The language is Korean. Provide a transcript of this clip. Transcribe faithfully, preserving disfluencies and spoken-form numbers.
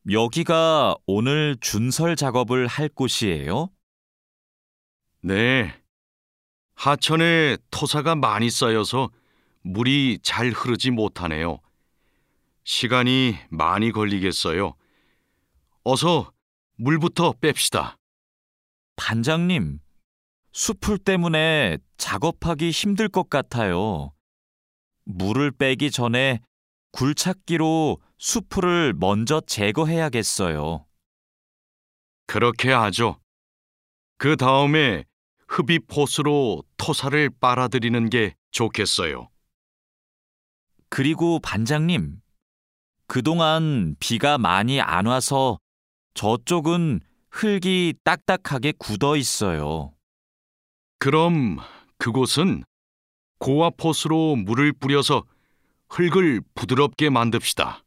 여기가 오늘 준설 작업을 할 곳이에요? 네. 하천에 토사가 많이 쌓여서 물이 잘 흐르지 못하네요. 시간이 많이 걸리겠어요. 어서 물부터 뺍시다. 반장님, 숲풀 때문에 작업하기 힘들 것 같아요. 물을 빼기 전에 굴착기로 숲풀을 먼저 제거해야겠어요. 그렇게 하죠. 그 다음에 흡입 호스로 토사를 빨아들이는 게 좋겠어요. 그리고 반장님, 그동안 비가 많이 안 와서 저쪽은 흙이 딱딱하게 굳어 있어요. 그럼 그곳은 고압 호스로 물을 뿌려서 흙을 부드럽게 만듭시다.